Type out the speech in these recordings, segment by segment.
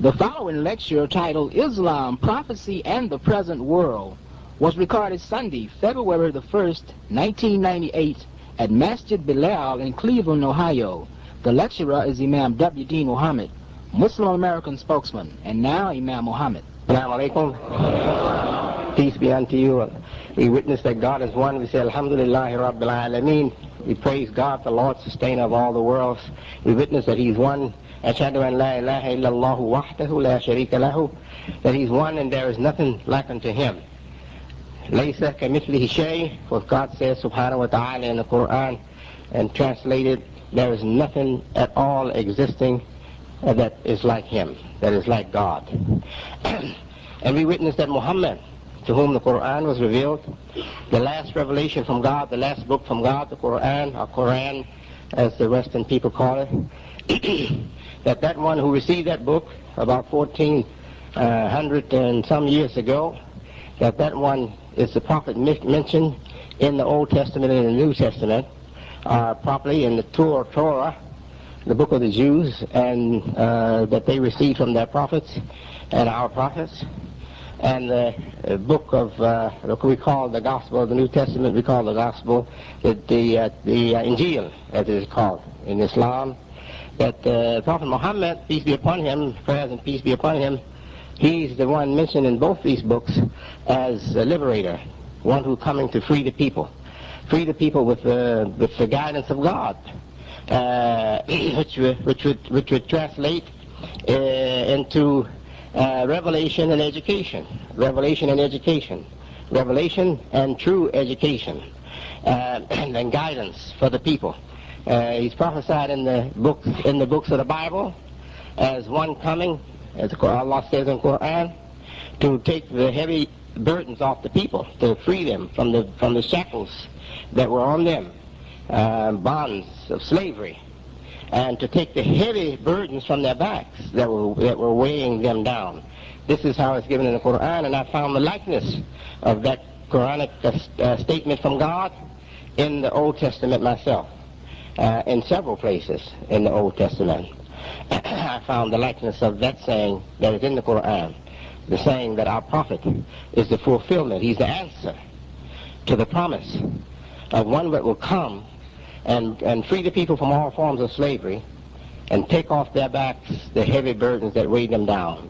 The following lecture, titled Islam, Prophecy, and the Present World, was recorded Sunday, February the 1st, 1998, at Masjid Bilal in Cleveland, Ohio. The lecturer is Imam W. D. Muhammad, Muslim American spokesman. And now, Imam Muhammad. Assalamu alaikum. Peace be unto you. We witness that God is one. We say, Alhamdulillahi Rabbil Alameen. We praise God, the Lord, sustainer of all the worlds. We witness that He's one. Ashhadu an la ilaha illallah wahdahu la sharika lahu. That He's one and there is nothing like unto Him. Laysa kamithlihi shay. What God says, subhanahu wa ta'ala, in the Quran, and translated, there is nothing at all existing that is like Him, that is like God. And we witness that Muhammad, to whom the Quran was revealed, the last revelation from God, the last book from God, the Quran, or Quran, as the Western people call it, that one who received that book about 1400 and some years ago, that one is the prophet mentioned in the Old Testament and the New Testament, properly in the Torah, the book of the Jews, and that they received from their prophets and our prophets, and the book of what we call the Gospel of the New Testament. We call the Gospel the Injil, as it is called in Islam. That Prophet Muhammad, peace be upon him, prayers and peace be upon him, he's the one mentioned in both these books as a liberator, one who's coming to free the people with the guidance of God. Which would translate into revelation and education, revelation and true education, and guidance for the people. He's prophesied in the books of the Bible as one coming, as Allah says in Quran, to take the heavy burdens off the people, to free them from the shackles that were on them. Bonds of slavery, and to take the heavy burdens from their backs that were weighing them down. This is how it's given in the Quran, and I found the likeness of that Quranic statement from God in the Old Testament myself, in several places in the Old Testament. I found the likeness of that saying that is in the Quran, the saying that our prophet is the fulfillment, he's the answer to the promise of one that will come and free the people from all forms of slavery and take off their backs the heavy burdens that weighed them down.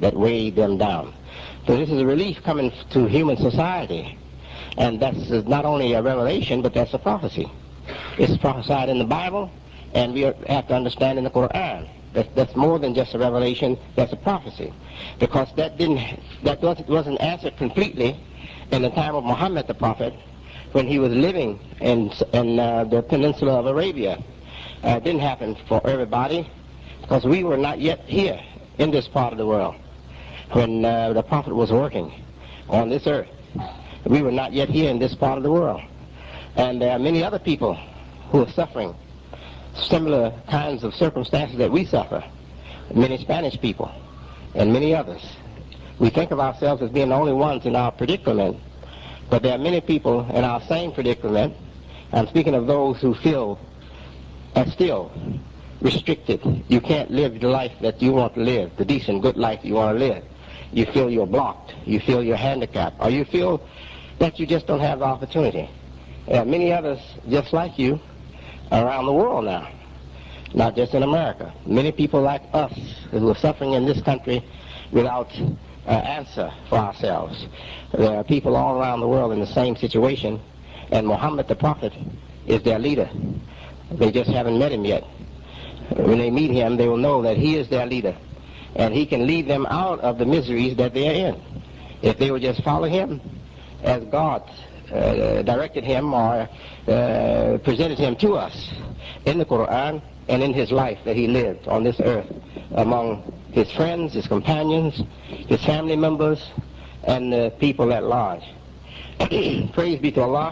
So this is a relief coming to human society, and that's not only a revelation, but that's a prophecy. It's prophesied in the Bible, and we have to understand in the Quran that's more than just a revelation, that's a prophecy, because that wasn't answered completely in the time of Muhammad the prophet, when he was living in the peninsula of Arabia. It didn't happen for everybody, because we were not yet here in this part of the world when the prophet was working on this earth. We were not yet here in this part of the world. And there are many other people who are suffering similar kinds of circumstances that we suffer. Many Spanish people and many others. We think of ourselves as being the only ones in our predicament, but there are many people in our same predicament. I'm speaking of those who feel still restricted. You can't live the life that you want to live, the decent, good life you want to live. You feel you're blocked. You feel you're handicapped. Or you feel that you just don't have the opportunity. There are many others just like you around the world now, not just in America. Many people like us who are suffering in this country without answer for ourselves. There are people all around the world in the same situation, and Muhammad the prophet is their leader. They just haven't met him yet. When they meet him, they will know that he is their leader, and he can lead them out of the miseries that they are in if they will just follow him as God directed him or presented him to us in the Quran and in his life that he lived on this earth among his friends, his companions, his family members, and the people at large. Praise be to Allah.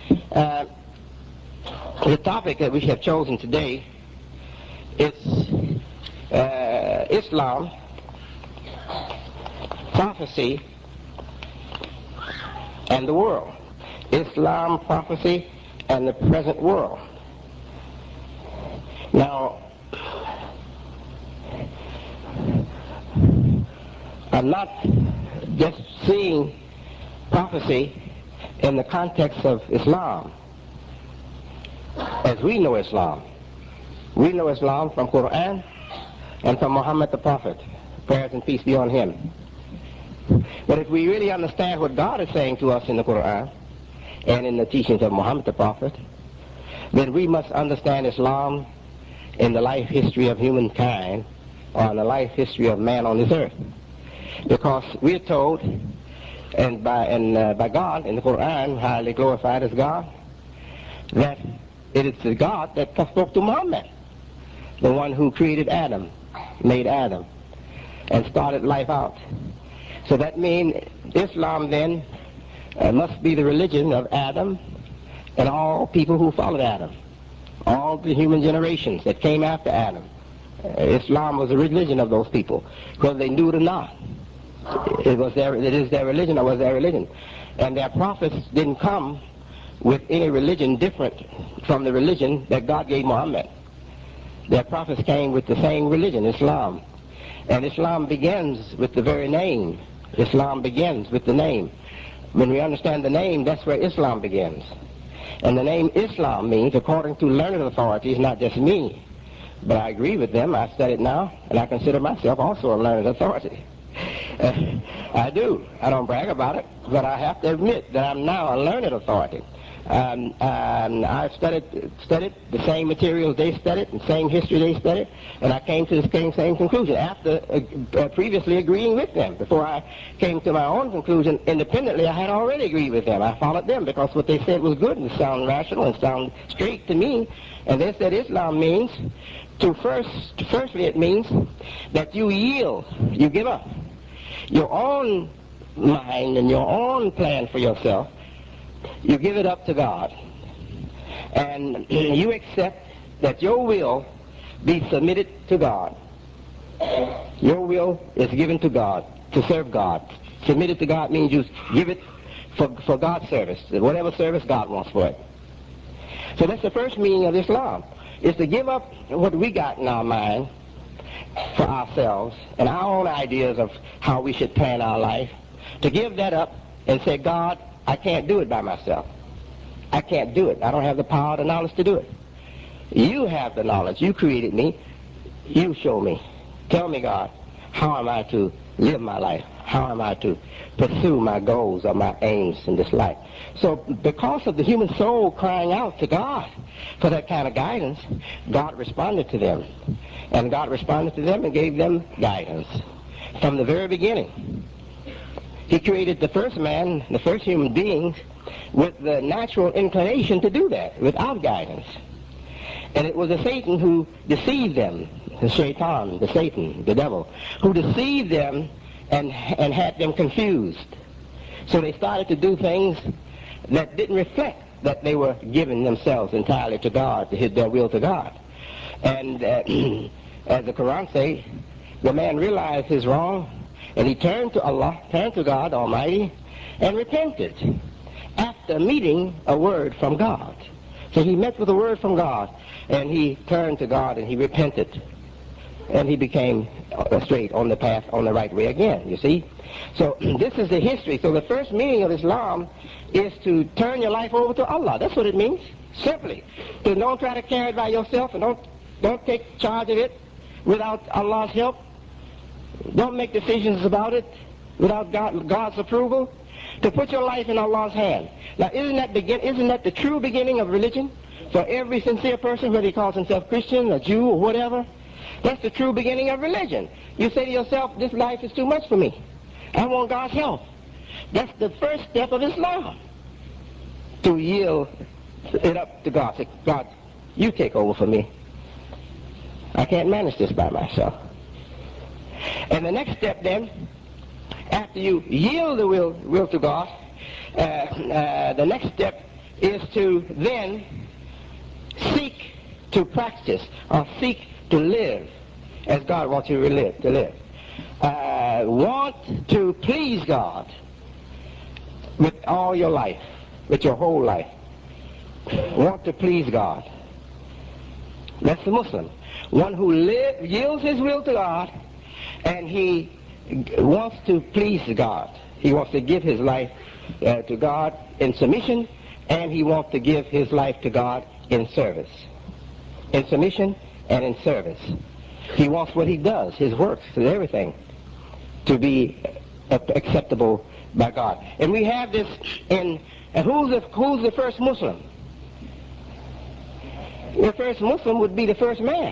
The topic that we have chosen today is Islam, prophecy, and the world. Islam, prophecy, and the present world. Now, I'm not just seeing prophecy in the context of Islam, as we know Islam. We know Islam from Quran and from Muhammad the Prophet, prayers and peace be on him. But if we really understand what God is saying to us in the Quran and in the teachings of Muhammad the Prophet, then we must understand Islam in the life history of humankind, or in the life history of man on this earth. Because we're told, and by God in the Quran, highly glorified as God, that it is the God that spoke to Muhammad, the one who created Adam, made Adam, and started life out. So that means Islam then must be the religion of Adam and all people who followed Adam, all the human generations that came after Adam. Islam was the religion of those people, whether they knew it or not. It is their religion, or was their religion. And their prophets didn't come with any religion different from the religion that God gave Muhammad. Their prophets came with the same religion, Islam. And Islam begins with the very name. Islam begins with the name. When we understand the name, that's where Islam begins. And the name Islam means, according to learned authorities, not just me, but I agree with them. I study it now, and I consider myself also a learned authority. I do. I don't brag about it, but I have to admit that I'm now a learned authority. I've studied the same materials they studied, the same history they studied, and I came to the same conclusion after previously agreeing with them. Before I came to my own conclusion independently, I had already agreed with them. I followed them because what they said was good and sound rational and sound straight to me. And they said Islam means firstly it means that you yield, you give up your own mind and your own plan for yourself. You give it up to God, and you accept that your will be submitted to God. Your will is given to God, to serve God. Submitted to God means you give it for God's service, whatever service God wants for it. So that's the first meaning of Islam, is to give up what we got in our mind for ourselves and our own ideas of how we should plan our life, to give that up and say, God, I can't do it by myself. I can't do it. I don't have the power, the knowledge to do it. You have the knowledge. You created me. You show me. Tell me, God, how am I to live my life? How am I to pursue my goals or my aims in this life? So because of the human soul crying out to God for that kind of guidance, God responded to them. And God responded to them and gave them guidance from the very beginning. He created the first man, the first human beings, with the natural inclination to do that, without guidance. And it was the Satan who deceived them, the Shaitan, the Satan, the devil, who deceived them and had them confused. So they started to do things that didn't reflect that they were giving themselves entirely to God, to their will to God. And as the Quran says, the man realized his wrong, and he turned to Allah, turned to God Almighty, and repented after meeting a word from God. So he met with a word from God, and he turned to God, and he repented. And he became straight on the path, on the right way again, you see. So this is the history. So the first meaning of Islam is to turn your life over to Allah. That's what it means, simply. So don't try to carry it by yourself, and don't take charge of it without Allah's help. Don't make decisions about it without God's approval. To put your life in Allah's hand. Now, isn't that the true beginning of religion for every sincere person, whether he calls himself Christian, a Jew, or whatever? That's the true beginning of religion. You say to yourself, this life is too much for me. I want God's help. That's the first step of Islam. To yield it up to God. Say, God, you take over for me. I can't manage this by myself. And the next step then, after you yield the will to God, the next step is to then seek to practice or seek to live as God wants you to live. Want to please God with all your life, with your whole life. Want to please God. That's the Muslim. One who yields his will to God, and he wants to please God. He wants to give his life to God in submission, and he wants to give his life to God in service. In submission and in service. He wants what he does, his works and everything, to be acceptable by God. And we have this in, and who's the first Muslim? The first Muslim would be the first man.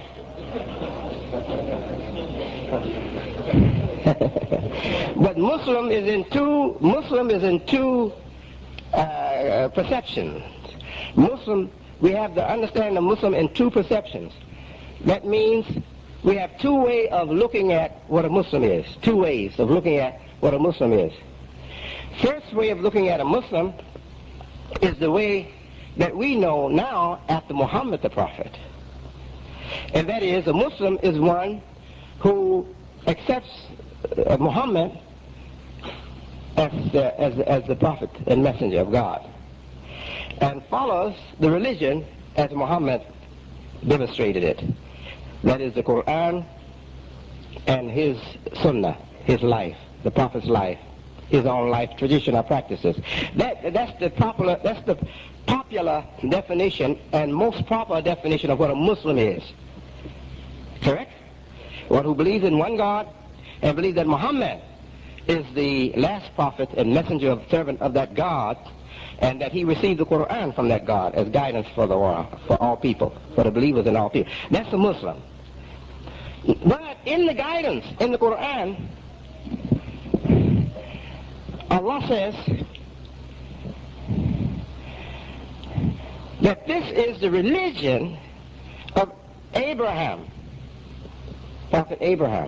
But Muslim is in two perceptions. Muslim, we have to understand the Muslim in two perceptions. That means we have two ways of looking at what a Muslim is. Two ways of looking at what a Muslim is. First way of looking at a Muslim is the way that we know now after Muhammad the Prophet. And that is, a Muslim is one who accepts Muhammad as the prophet and messenger of God, and follows the religion as Muhammad demonstrated it. That is the Quran and his Sunnah, his life, the Prophet's life, his own life, tradition, or practices. That's the popular definition and most proper definition of what a Muslim is. Correct? One who believes in one God and believes that Muhammad is the last prophet and messenger of servant of that God, and that he received the Quran from that God as guidance for the world, for all people, for the believers in all people. That's a Muslim. But in the guidance in the Quran, Allah says that this is the religion of Abraham, Prophet Abraham,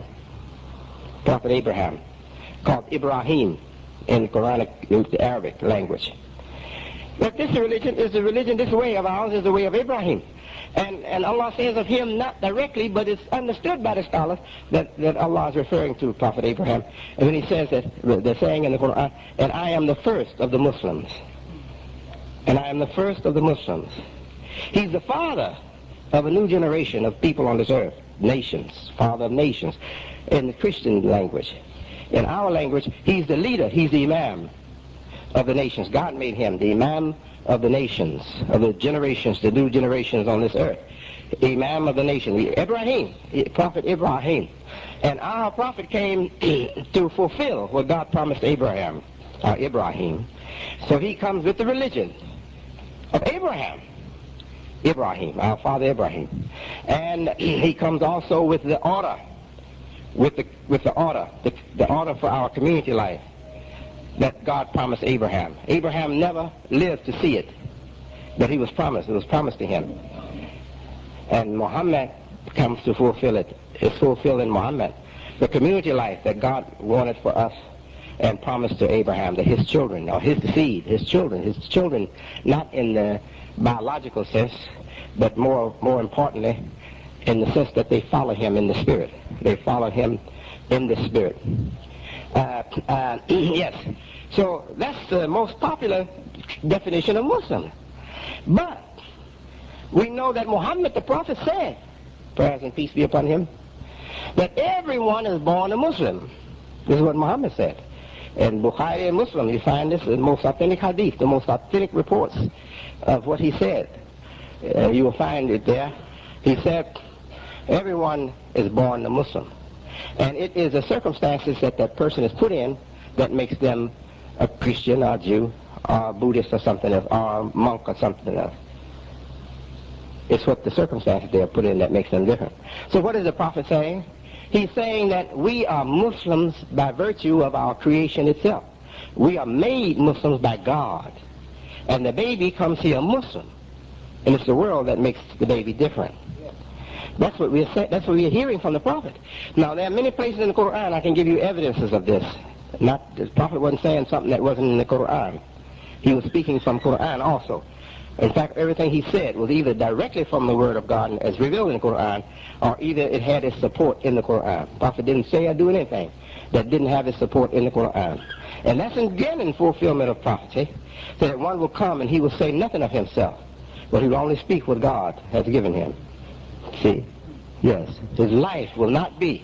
called Ibrahim in Quranic, the Arabic language. That this religion is the religion, this way of ours is the way of Ibrahim. And Allah says of him, not directly, but it's understood by the scholars that Allah is referring to Prophet Abraham. And when he says that, they're saying in the Quran, and I am the first of the Muslims. And I am the first of the Muslims. He's the father of a new generation of people on this earth, nations, father of nations, in the Christian language. In our language, he's the leader, he's the imam of the nations. God made him the imam of the nations, of the generations, the new generations on this earth. Imam of the nation, Ibrahim, Prophet Ibrahim. And our prophet came to fulfill what God promised Abraham, Ibrahim. So he comes with the religion of Abraham, our father Ibrahim. And he comes also with the order, the order for our community life that God promised Abraham. Abraham never lived to see it, but he was promised. It was promised to him. And Muhammad comes to fulfill it. It's fulfilled in Muhammad. The community life that God wanted for us and promised to Abraham, that his children, or his seed, his children, not in the biological sense, but more importantly, in the sense that they follow him in the spirit. They follow him in the spirit. Yes. So that's the most popular definition of Muslim. But we know that Muhammad the Prophet said, prayers and peace be upon him, that everyone is born a Muslim. This is what Muhammad said. In Bukhari and Muslim, you find this in the most authentic hadith, the most authentic reports of what he said. You will find it there. He said, everyone is born a Muslim. And it is the circumstances that that person is put in that makes them a Christian or a Jew or a Buddhist or something else, or a monk or something else. It's what the circumstances they are put in that makes them different. So what is the Prophet saying? He's saying that we are Muslims by virtue of our creation itself. We are made Muslims by God. And the baby comes here Muslim. And it's the world that makes the baby different. That's what we're saying. That's what we're hearing from the Prophet. Now, there are many places in the Quran I can give you evidences of this. The Prophet wasn't saying something that wasn't in the Quran. He was speaking from Quran also. In fact, everything he said was either directly from the Word of God as revealed in the Quran, or either it had its support in the Quran. The Prophet didn't say or do anything that didn't have its support in the Quran. And that's again in fulfillment of prophecy, so that one will come and he will say nothing of himself, but he will only speak what God has given him. See? Yes. His life will not be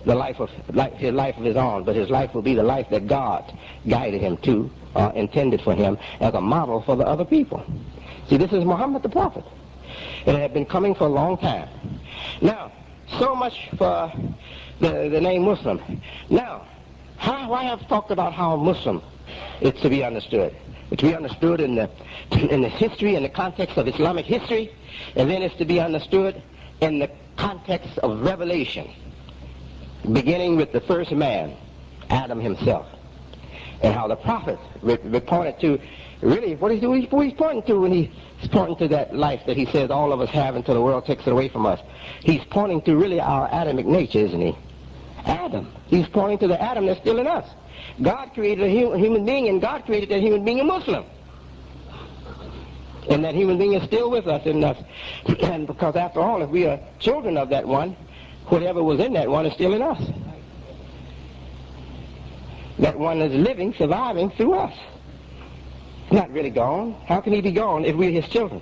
his life of his own, but his life will be the life that God guided him to, intended for him as a model for the other people. See, this is Muhammad the Prophet. It had been coming for a long time. Now, so much for the name Muslim. Now, why have talked about how Muslim is to be understood? It's to be understood in the history, in the context of Islamic history, and then it's to be understood in the context of revelation, beginning with the first man, Adam himself, and how the prophet pointed to, really, what he's pointing to when he's pointing to that life that he says all of us have until the world takes it away from us. He's pointing to really our Adamic nature, isn't he? Adam. He's pointing to the Adam that's still in us. God created a human being, and God created that human being a Muslim. And that human being is still with us in us. And because after all, if we are children of that one, whatever was in that one is still in us. That one is living, surviving through us. He's not really gone. How can he be gone if we're his children?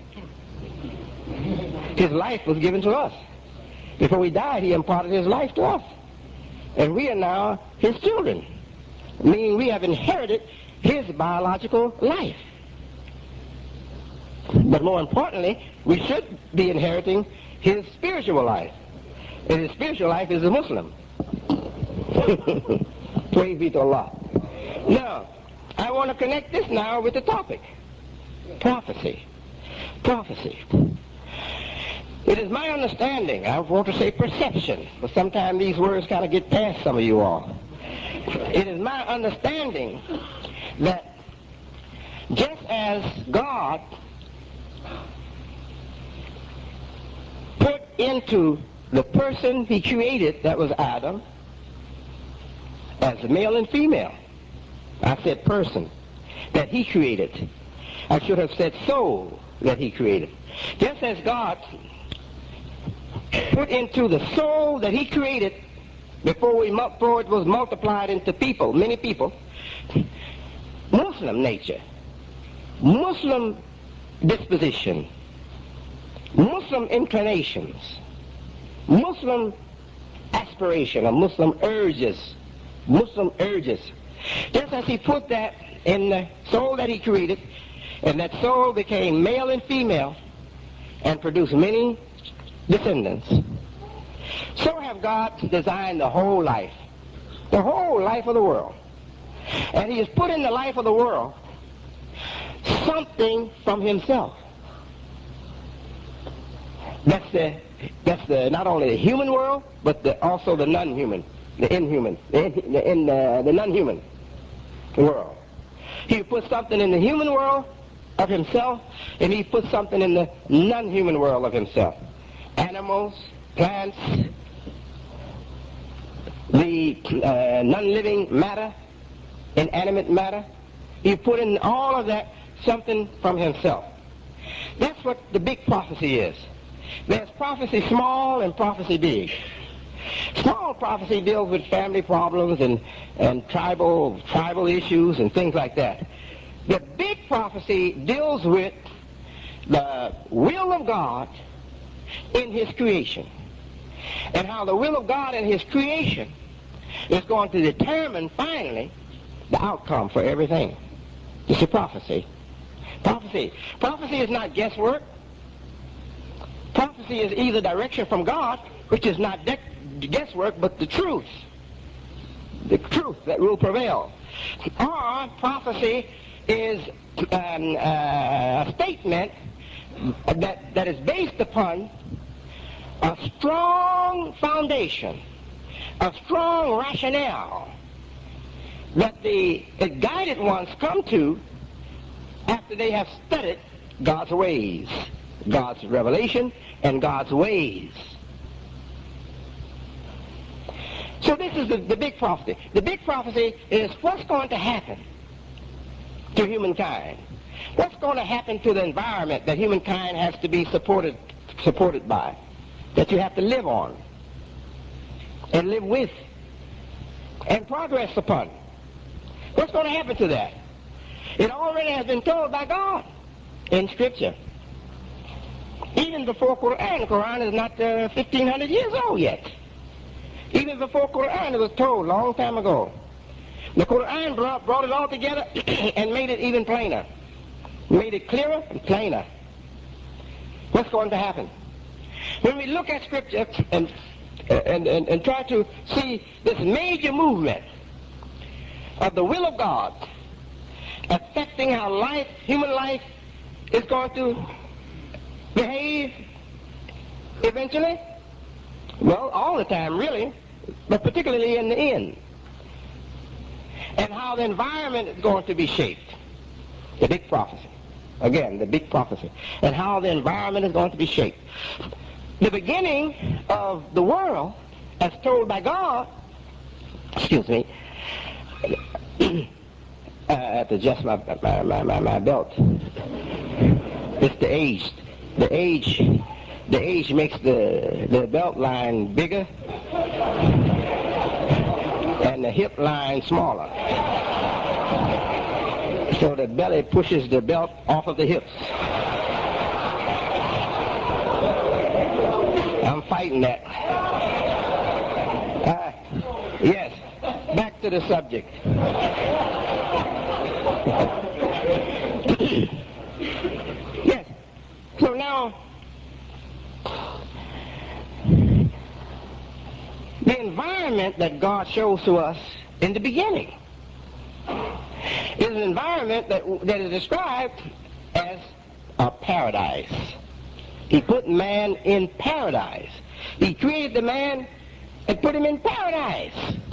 His life was given to us. Before he died, he imparted his life to us. And we are now his children, meaning we have inherited his biological life. But more importantly, we should be inheriting his spiritual life. And his spiritual life is a Muslim. Praise be to Allah. Now, I want to connect this now with the topic. Prophecy. Prophecy. It is my understanding, I want to say perception, but sometimes these words kind of get past some of you all. It is my understanding that just as God put into the person he created, that was Adam, as male and female. I said person that he created. I should have said soul that he created. Just as God put into the soul that he created before it was multiplied into people, many people, Muslim nature, Muslim disposition, Muslim inclinations, Muslim aspiration, or Muslim urges. Just as he put that in the soul that he created, and that soul became male and female and produced many descendants, so have God designed the whole life of the world. And he has put in the life of the world something from himself. That's the not only the human world, but also the non-human, the inhuman, the non-human world. He put something in the human world of himself, and he put something in the non-human world of himself. Animals, plants, the non-living matter, inanimate matter. He put in all of that something from himself. That's what the big prophecy is. There's prophecy small and prophecy big. Small prophecy deals with family problems and tribal issues and things like that. The big prophecy deals with the will of God in his creation, and how the will of God in his creation is going to determine finally the outcome for everything. It's a prophecy. Prophecy is not guesswork. Prophecy is either direction from God, which is not guesswork, but the truth that will prevail. Or prophecy is a statement that is based upon a strong foundation, a strong rationale that the guided ones come to after they have studied God's ways, God's revelation, and God's ways. So this is the big prophecy. The big prophecy is what's going to happen to humankind. What's going to happen to the environment that humankind has to be supported by, that you have to live on, and live with, and progress upon. What's going to happen to that? It already has been told by God in Scripture. Even before Quran, the Quran is not 1,500 years old yet. Even before Quran, it was told a long time ago. The Quran brought it all together and made it even plainer. Made it clearer and plainer. What's going to happen? When we look at Scripture and try to see this major movement of the will of God affecting how life, human life, is going to behave eventually, well, all the time really, but particularly in the end, and how the environment is going to be shaped, the big prophecy. Again, the big prophecy. And how the environment is going to be shaped. The beginning of the world, as told by God, excuse me, I have to adjust my belt. It's the age. The age makes the belt line bigger and the hip line smaller. So the belly pushes the belt off of the hips. I'm fighting that. Yes, back to the subject. Yes, so now, the environment that God shows to us in the beginning is an environment that is described as a paradise. He put man in paradise. He created the man and put him in paradise.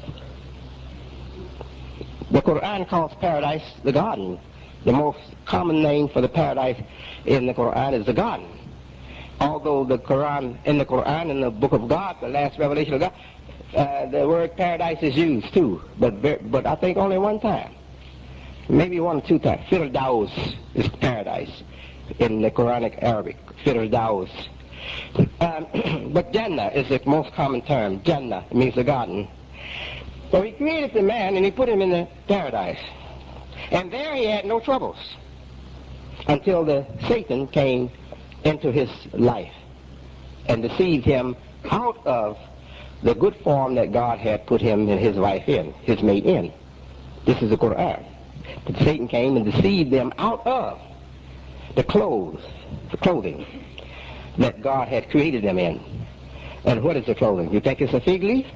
The Quran calls paradise the garden. The most common name for the paradise in the Quran is the garden. Although in the Quran, in the book of God, the last revelation of God, the word paradise is used too, but I think only one time. Maybe one or two times. Firdaus is paradise in the Quranic Arabic. Firdaus. But Jannah is the most common term. Jannah means the garden. So he created the man and he put him in the paradise. And there he had no troubles until the Satan came into his life and deceived him out of the good form that God had put him and his wife in, his mate in. This is the Quran. But Satan came and deceived them out of the clothing that God had created them in. And what is the clothing? You think it's a fig leaf?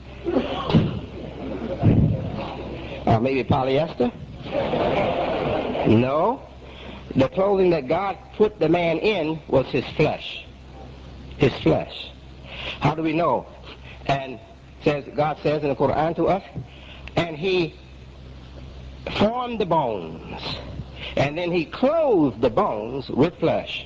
Or maybe polyester? No. The clothing that God put the man in was his flesh. His flesh. How do we know? And God says in the Quran to us, and he formed the bones, and then he clothed the bones with flesh.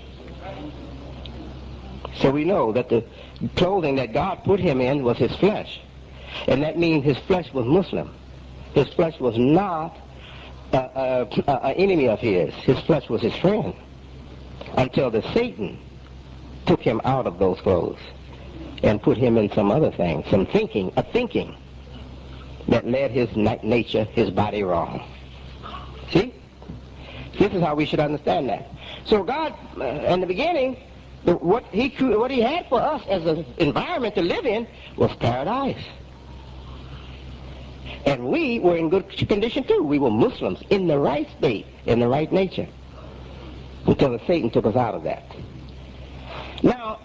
So we know that the clothing that God put him in was his flesh. And that means his flesh was Muslim. His flesh was not an enemy of his. His flesh was his friend. Until the Satan took him out of those clothes and put him in some other thing, a thinking that led his nature, his body wrong. See? This is how we should understand that. So God, in the beginning, what he had for us as an environment to live in was paradise. And we were in good condition too. We were Muslims in the right state, in the right nature, until Satan took us out of that. Now,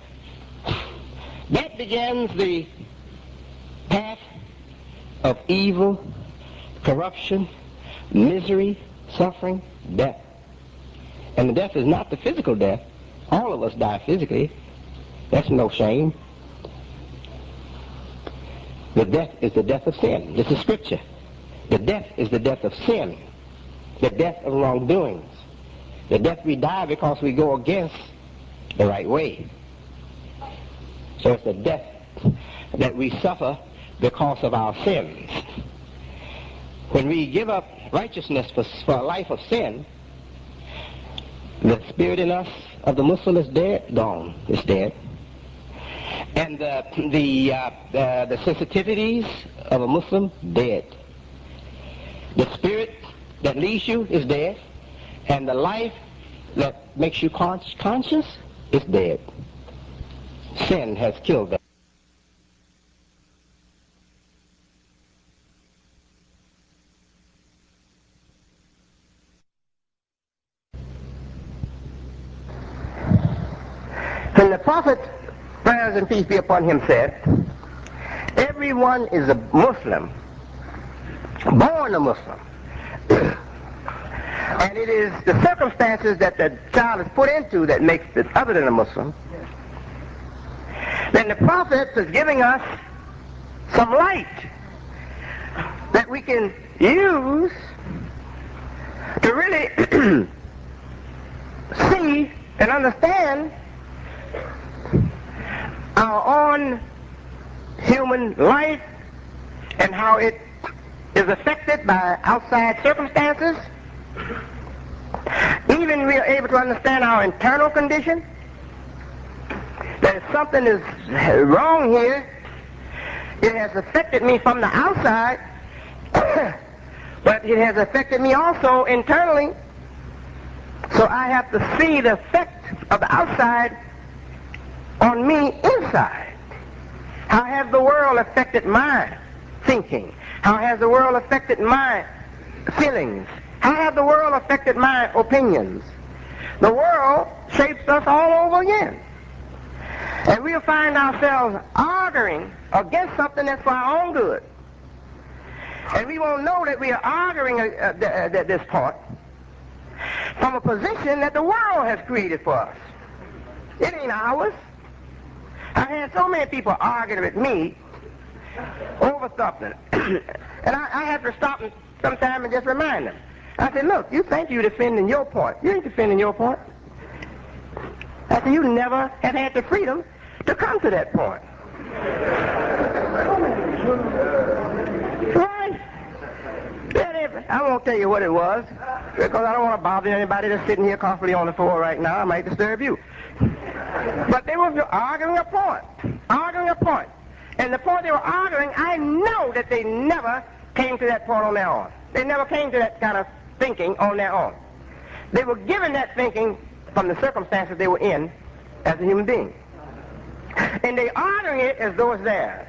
that begins the path of evil, corruption, misery, suffering, death. And the death is not the physical death. All of us die physically. That's no shame. The death is the death of sin. This is Scripture. The death is the death of sin. The death of wrongdoings. The death we die because we go against the right way. So it's the death that we suffer because of our sins. When we give up righteousness for a life of sin, the spirit in us of the Muslim is dead, gone, it's dead. And the sensitivities of a Muslim, dead. The spirit that leads you is dead, and the life that makes you conscious is dead. Sin has killed that. And the prophet, prayers and peace be upon him, said, everyone is a Muslim, born a Muslim. And it is the circumstances that the child is put into that makes it other than a Muslim. Then the prophet is giving us some light that we can use to really see and understand our own human life and how it is affected by outside circumstances. Even we are able to understand our internal condition, that if something is wrong here, it has affected me from the outside, but it has affected me also internally. So I have to see the effect of the outside on me inside. How has the world affected my thinking? How has the world affected my feelings? How has the world affected my opinions? The world shapes us all over again. And we'll find ourselves arguing against something that's for our own good. And we won't know that we are arguing this part from a position that the world has created for us. It ain't ours. I had so many people arguing with me over something. And I have to stop them sometime and just remind them. I said, look, you think you're defending your point. You ain't defending your point. I said, you never have had the freedom to come to that point. Right? I won't tell you what it was, because I don't want to bother anybody that's sitting here comfortably on the floor right now. I might disturb you. But they were arguing a point. And the point they were arguing, I know that they never came to that point on their own. They never came to that kind of thinking on their own. They were given that thinking from the circumstances they were in as a human being. And they arguing it as though it's theirs.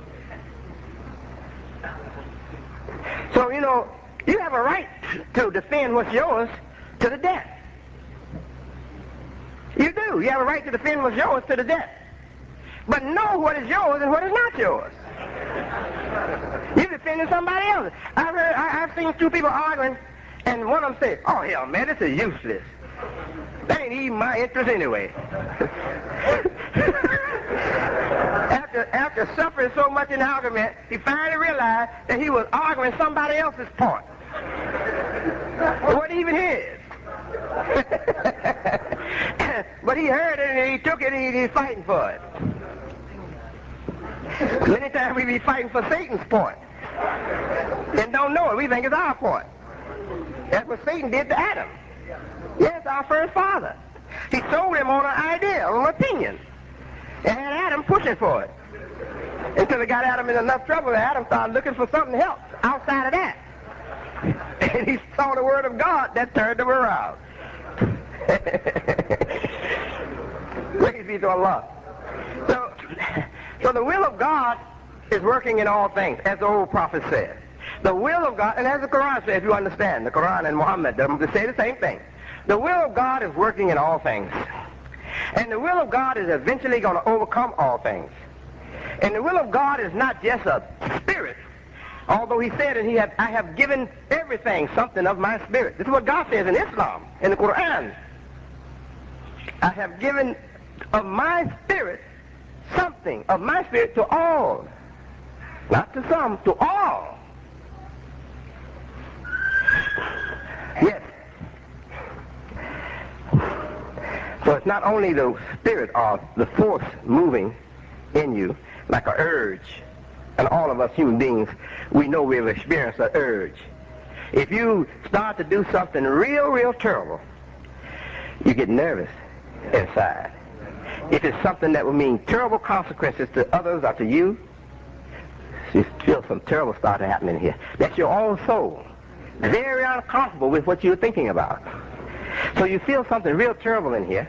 So, you know, you have a right to defend what's yours to the death. You do. You have a right to defend what's yours to the death. But know what is yours and what is not yours. You're defending somebody else. I've seen two people arguing, and one of them said, oh, hell, man, this is useless. That ain't even my interest anyway. After suffering so much in the argument, he finally realized that he was arguing somebody else's point. It wasn't even his. But he heard it and he took it and he's fighting for it. Many times we be fighting for Satan's point and don't know it. We think it's our point. That's what Satan did to Adam. Yes, our first father. He sold him on an idea, on an opinion, and had Adam pushing for it. Until it got Adam in enough trouble that Adam started looking for something else outside of that. And he saw the word of God that turned him around. Praise be to Allah. So the will of God is working in all things, as the old prophet said. The will of God, and as the Quran says, if you understand, the Quran and Muhammad, they say the same thing. The will of God is working in all things. And the will of God is eventually going to overcome all things. And the will of God is not just a spirit, although he said that I have given everything something of my spirit. This is what God says in Islam, in the Quran. I have given of my spirit something of my spirit to all. Not to some, to all. Yes. So it's not only the spirit or the force moving in you, like an urge. And all of us human beings, we know we've experienced an urge. If you start to do something real, real terrible, you get nervous inside. If it's something that will mean terrible consequences to others or to you, you feel some terrible start to happen in here. That's your own soul. Very uncomfortable with what you're thinking about. So you feel something real terrible in here.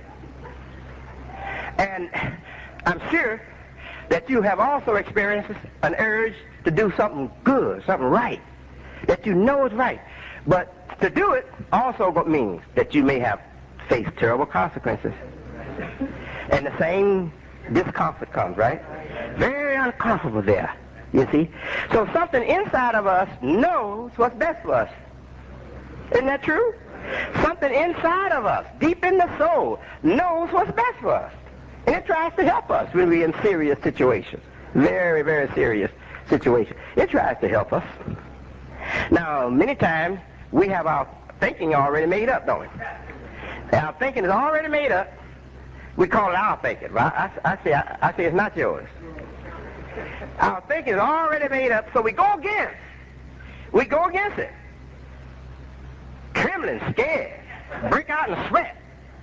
And I'm sure that you have also experienced an urge to do something good, something right, that you know is right. But to do it also means that you may have faced terrible consequences. And the same discomfort comes, right? Very uncomfortable there, you see. So something inside of us knows what's best for us. Isn't that true? Something inside of us, deep in the soul, knows what's best for us. And it tries to help us when we're in serious situations. Very, very serious situations. It tries to help us. Now, many times, we have our thinking already made up, don't we? Our thinking is already made up. We call it our thinking. Well, I say it's not yours. Our thinking is already made up, so we go against it. Trembling, scared, break out in sweat.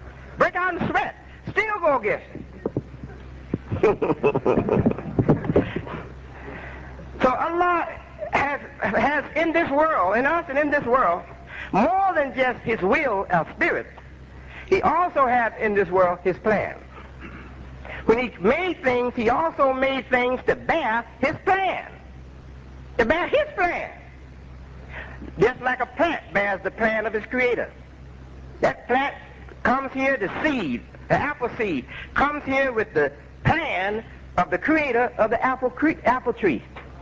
Still go against it. So Allah has in this world, in us and in this world, more than just his will, our spirit. He also has in this world his plan. When he made things, he also made things to bear his plan. To bear his plan. Just like a plant bears the plan of his creator. That plant comes here, the seed, the apple seed, comes here with the plan of the creator of the apple tree.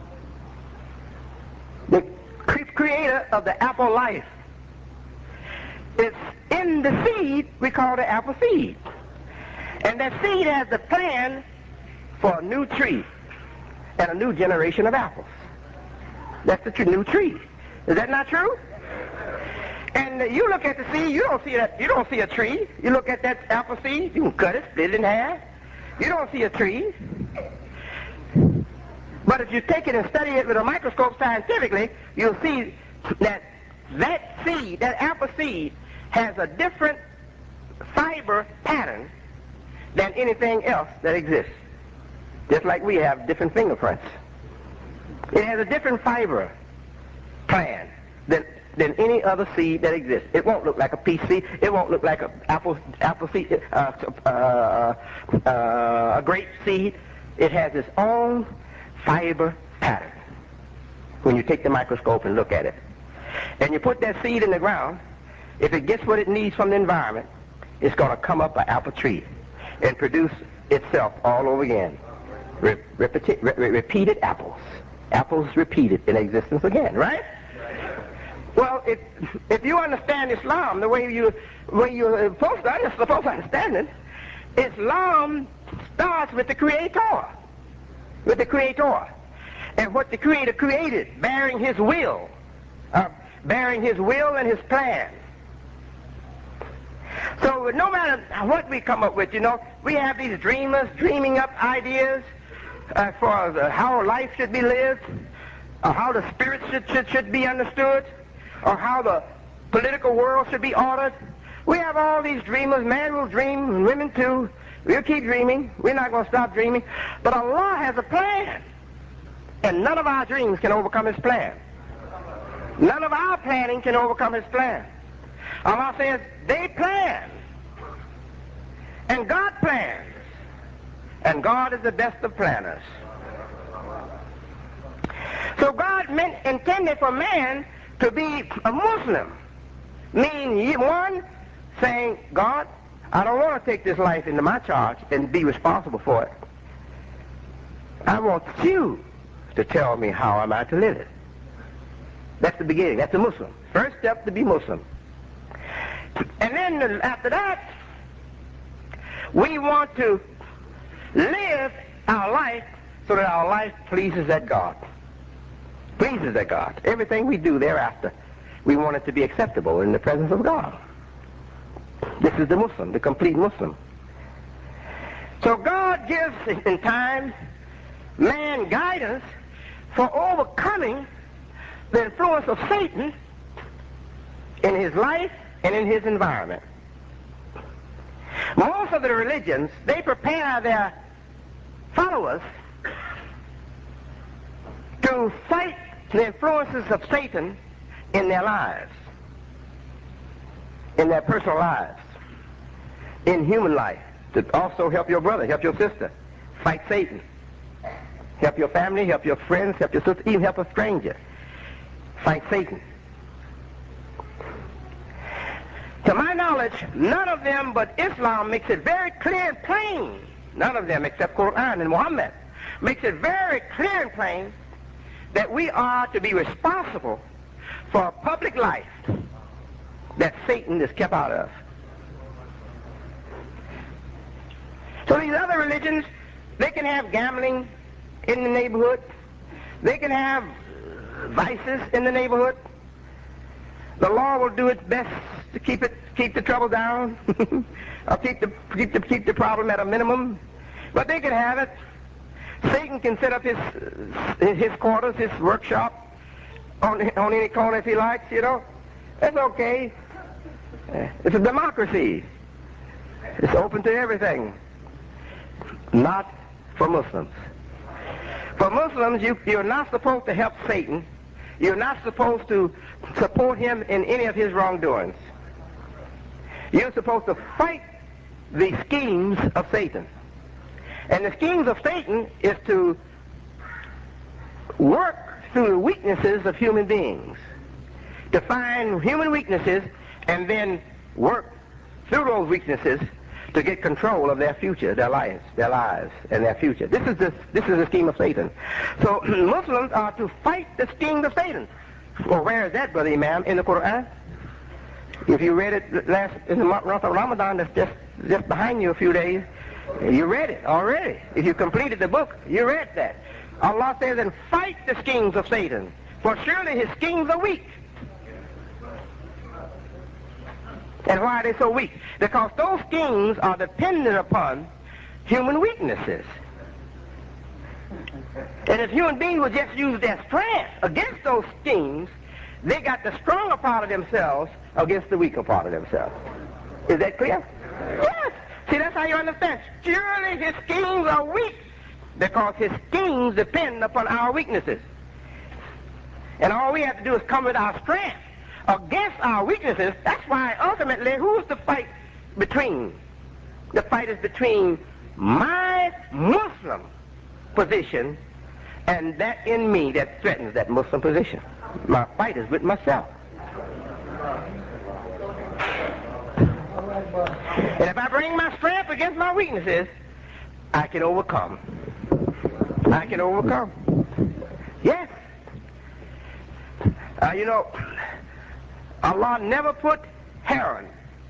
The creator of the apple life. It's in the seed we call the apple seed. And that seed has the plan for a new tree and a new generation of apples. That's the new tree. Is that not true? And you look at the seed, you don't see a tree. You look at that apple seed, you can cut it, split it in half. You don't see a tree. But if you take it and study it with a microscope scientifically, you'll see that seed, that apple seed, has a different fiber pattern than anything else that exists. Just like we have different fingerprints. It has a different fiber plan than any other seed that exists. It won't look like a peach seed. It won't look like an apple seed, a grape seed. It has its own fiber pattern. When you take the microscope and look at it, and you put that seed in the ground, if it gets what it needs from the environment, it's going to come up an apple tree and produce itself all over again. Repeated apples. Apples repeated in existence again, right? Well, if you understand Islam the way you're supposed to understand it, Islam starts with the Creator. With the Creator. And what the Creator created, bearing his will and his plan. So no matter what we come up with, we have these dreamers dreaming up ideas for how life should be lived, or how the spirit should be understood, or how the political world should be ordered. We have all these dreamers. Man will dream, and women too. We'll keep dreaming. We're not going to stop dreaming. But Allah has a plan. And none of our dreams can overcome his plan. None of our planning can overcome his plan. Allah says, they plan. And God plans. And God is the best of planners. So God intended for man to be a Muslim. Meaning, one, saying, God, I don't want to take this life into my charge and be responsible for it. I want you to tell me how am I to live it. That's the beginning. That's a Muslim. First step to be Muslim. And then after that, we want to live our life so that our life pleases that God. Pleases that God. Everything we do thereafter, we want it to be acceptable in the presence of God. This is the Muslim, the complete Muslim. So God gives in time man guidance for overcoming the influence of Satan in his life and in his environment. Most of the religions, they prepare their followers to fight the influences of Satan in their lives, in their personal lives, in human life, to also help your brother, help your sister, fight Satan. Help your family, help your friends, help your sister, even help a stranger. Fight Satan. To my knowledge, none of them but Islam makes it very clear and plain. None of them except Quran and Muhammad makes it very clear and plain that we are to be responsible for a public life that Satan has kept out of. So these other religions, they can have gambling in the neighborhood. They can have vices in the neighborhood. The law will do its best to keep the trouble down, or keep the problem at a minimum. But they can have it. Satan can set up his quarters, his workshop on any corner if he likes. That's okay. It's a democracy. It's open to everything. Not for Muslims. For Muslims, you're not supposed to help Satan. You're not supposed to support him in any of his wrongdoings. You're supposed to fight the schemes of Satan. And the schemes of Satan is to work through the weaknesses of human beings, to find human weaknesses and then work through those weaknesses to get control of their future, their lives, and their future. This is the scheme of Satan. So Muslims are to fight the schemes of Satan. Well, where is that, Brother Imam? In the Quran? If you read it in the month of Ramadan, that's just behind you a few days, you read it already. If you completed the book, you read that. Allah says, and fight the schemes of Satan, for surely his schemes are weak. And why are they so weak? Because those schemes are dependent upon human weaknesses. And if human beings would just use their strength against those schemes, they got the stronger part of themselves against the weaker part of themselves. Is that clear? Yes. See, that's how you understand. Surely his schemes are weak because his schemes depend upon our weaknesses. And all we have to do is come with our strength against our weaknesses. That's why ultimately, who's the fight between? The fight is between my Muslim position and that in me that threatens that Muslim position. My fight is with myself. And if I bring my strength against my weaknesses, I can overcome. I can overcome. Yes. Allah never put heroin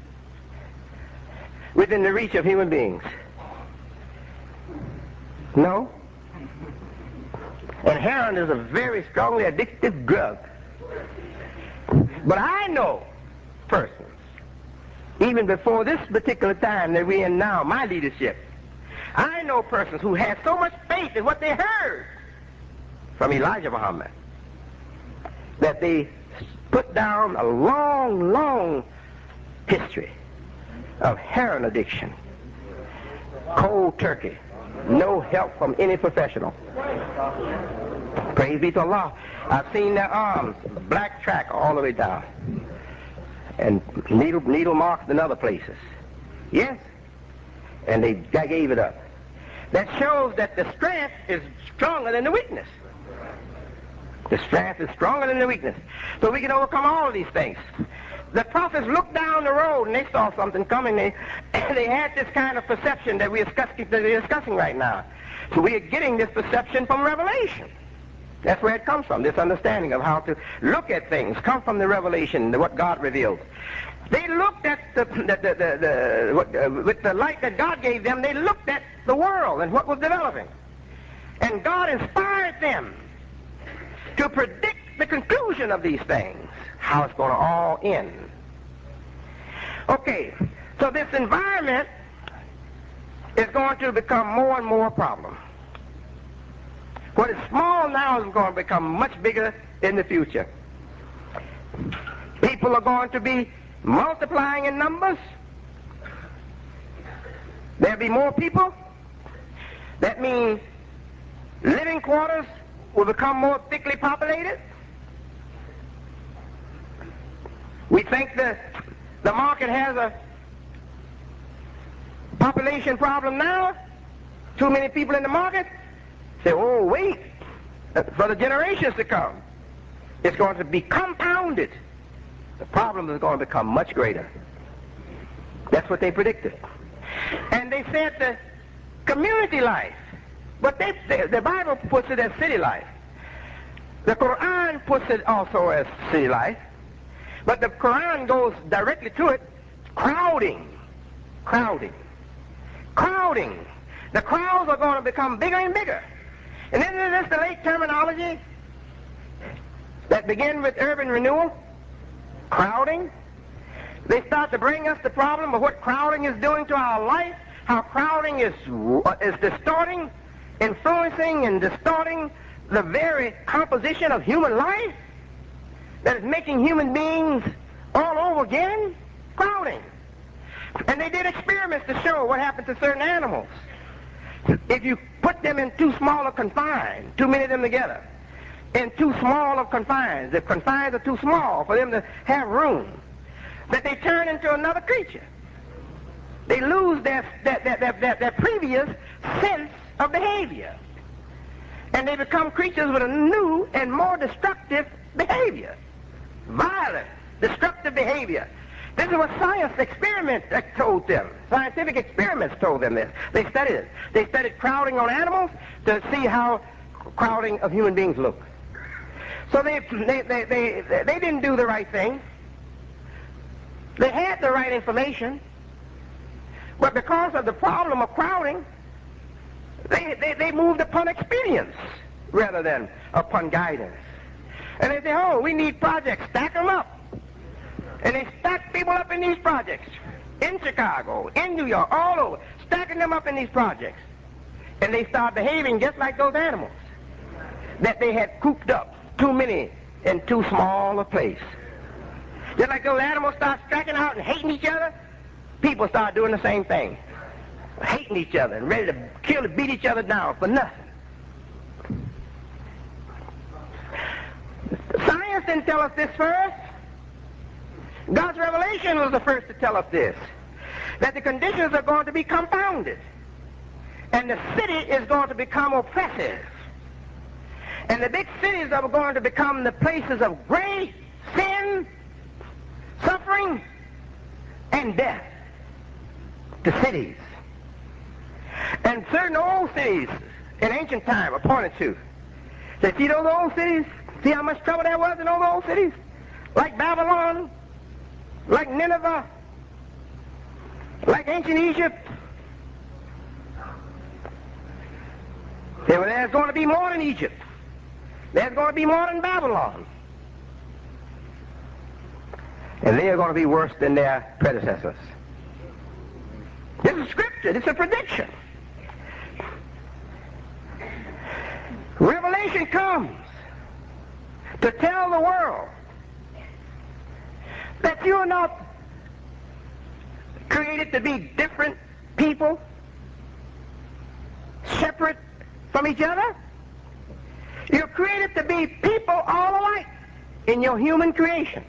within the reach of human beings. No. And heroin is a very strongly addictive drug. But I know persons, even before this particular time that we're in now, my leadership, I know persons who had so much faith in what they heard from Elijah Muhammad that they put down a long, long history of heroin addiction. Cold turkey. No help from any professional. Praise be to Allah. I've seen their arms, black track all the way down. And needle marks in other places. Yes. And they gave it up. That shows that the strength is stronger than the weakness. The strength is stronger than the weakness. So we can overcome all of these things. The prophets looked down the road and they saw something coming. They had this kind of perception that we're discussing right now. So we are getting this perception from Revelation. That's where it comes from. This understanding of how to look at things comes from the revelation, what God revealed. They looked at with the light that God gave them, they looked at the world and what was developing. And God inspired them to predict the conclusion of these things, how it's going to all end. Okay, so this environment is going to become more and more a problem. What is small now is going to become much bigger in the future. People are going to be multiplying in numbers. There'll be more people. That means living quarters will become more thickly populated. We think the market has a population problem now. Too many people in the market. Say, oh, wait, for the generations to come, it's going to be compounded. The problem is going to become much greater. That's what they predicted. And they said the community life, but the Bible puts it as city life. The Quran puts it also as city life, but the Quran goes directly to it, crowding. The crowds are going to become bigger and bigger. And isn't this the late terminology that begin with urban renewal? Crowding. They start to bring us the problem of what crowding is doing to our life, how crowding is distorting, influencing and distorting the very composition of human life, that is making human beings all over again. Crowding. And they did experiments to show what happened to certain animals. If you put them in too small of confines, too many of them together, in too small of confines, if confines are too small for them to have room, that they turn into another creature. They lose their previous sense of behavior. And they become creatures with a new and more destructive behavior. Violent, destructive behavior. This is what science experiments told them. Scientific experiments told them this. They studied it. They studied crowding on animals to see how crowding of human beings look. So they didn't do the right thing. They had the right information, but because of the problem of crowding, they moved upon experience rather than upon guidance. And they say, oh, we need projects, stack them up. And they stack people up in these projects, in Chicago, in New York, all over, stacking them up in these projects. And they start behaving just like those animals that they had cooped up, too many in too small a place. Just like those animals start striking out and hating each other, people start doing the same thing. Hating each other and ready to kill and beat each other down for nothing. Science didn't tell us this first. God's revelation was the first to tell us this, that the conditions are going to be compounded, and the city is going to become oppressive, and the big cities are going to become the places of great sin, suffering, and death. The cities. And certain old cities in ancient time are pointed to. Say, see those old cities? See how much trouble there was in those old cities? Like Babylon, like Nineveh, like ancient Egypt. There's going to be more than Egypt. There's going to be more than Babylon. And they are going to be worse than their predecessors. This is scripture. This is a prediction. Revelation comes to tell the world that you are not created to be different people, separate from each other. You're created to be people all alike in your human creation.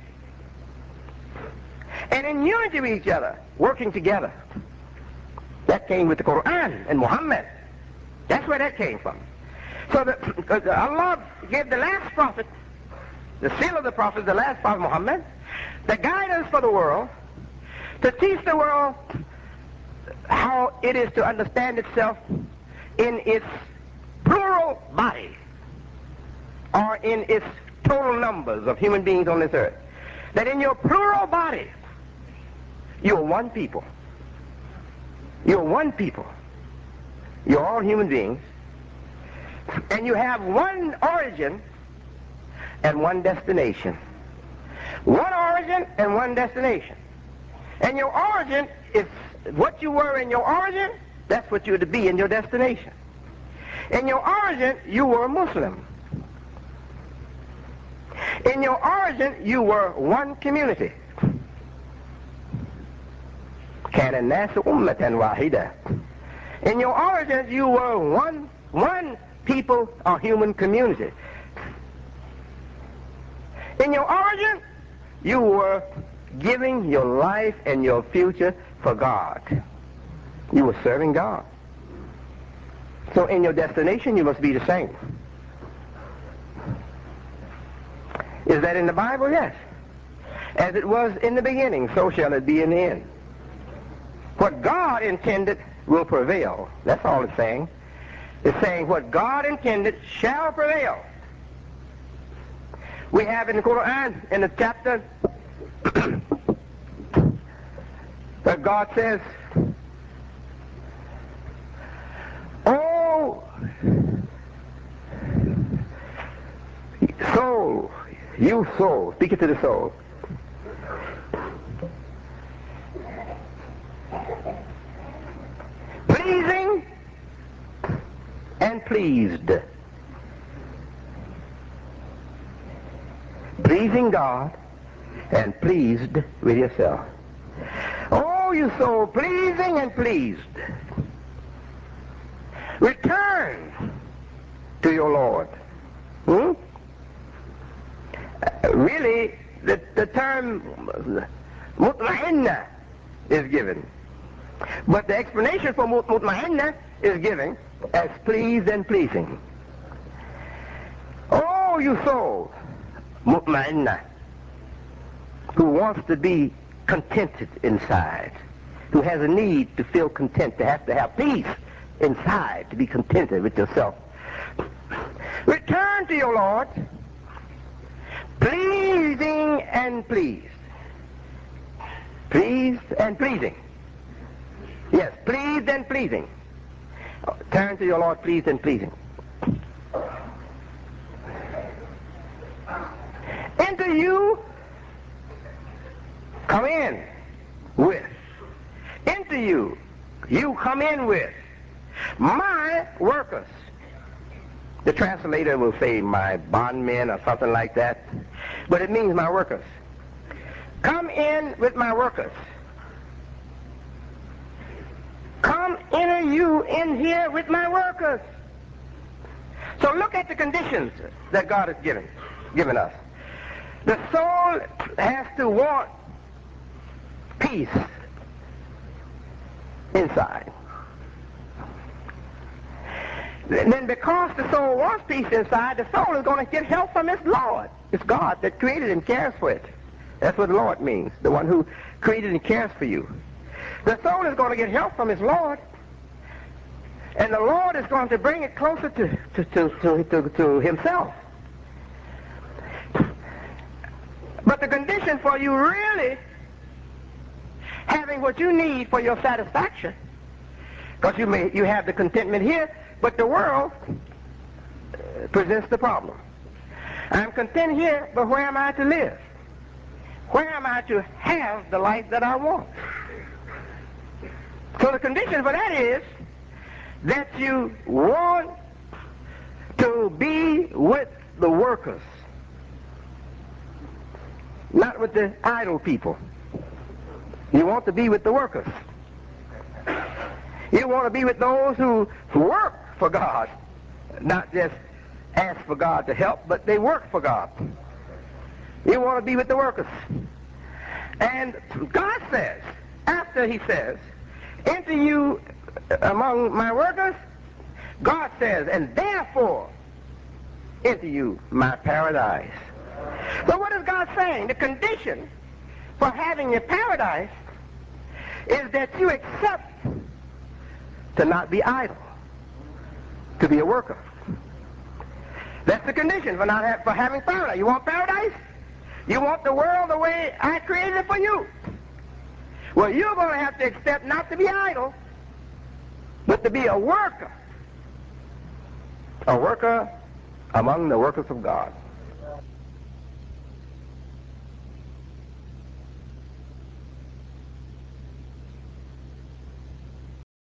And in unity with each other, working together. That came with the Quran and Muhammad. That's where that came from. So Allah gave the last prophet, the seal of the prophet, the last prophet Muhammad, the guidance for the world, to teach the world how it is to understand itself in its plural body, or in its total numbers of human beings on this earth. That in your plural body, you're one people. You're one people. You're all human beings. And you have one origin and one destination. One origin and one destination. And your origin is what you were in your origin, that's what you're to be in your destination. In your origin, you were a Muslim. In your origin, you were one community. كان الناس أمة واحدة. In your origin, you were one people or human community. In your origin, you were giving your life and your future for God. You were serving God. So in your destination, you must be the same. Is that in the Bible? Yes. As it was in the beginning, so shall it be in the end. what God intended will prevail. That's all it's saying. It's saying what God intended shall prevail. We have in the Quran, in the chapter, that God says, "Oh, soul, you soul," speaking to the soul, "pleasing and pleased." Pleasing God and pleased with yourself. Oh, you soul, pleasing and pleased. Return to your Lord. Really, the term mutma'inna is given. But the explanation for mutma'inna is given as pleased and pleasing. Oh, you soul, mutma'inna, who wants to be contented inside, who has a need to feel content, to have peace inside, to be contented with yourself. Return to your Lord, pleasing and pleased. Pleased and pleasing. Yes, pleased and pleasing. Turn to your Lord, pleased and pleasing. Into you come in with. Into you come in with my workers. The translator will say my bondmen or something like that, but it means my workers. Come in with my workers. Come enter you in here with my workers. So look at the conditions that God has given us. The soul has to want peace inside. And then because the soul wants peace inside, the soul is going to get help from its Lord. It's God that created and cares for it. That's what the Lord means, the one who created and cares for you. The soul is going to get help from its Lord, and the Lord is going to bring it closer to himself. But the condition for you really having what you need for your satisfaction, because you have the contentment here, but the world presents the problem. I'm content here, but where am I to live? Where am I to have the life that I want? So the condition for that is that you want to be with the workers, not with the idle people. You want to be with the workers. You want to be with those who work for God, not just ask for God to help, but they work for God. You want to be with the workers. And God says, after he says, enter you among my workers, God says, and therefore enter you my paradise. So what is God saying? The condition for having a paradise is that you accept to not be idle, to be a worker. That's the condition for for having paradise. You want paradise? You want the world the way I created it for you? Well, you're going to have to accept not to be idle, but to be a worker. A worker among the workers of God.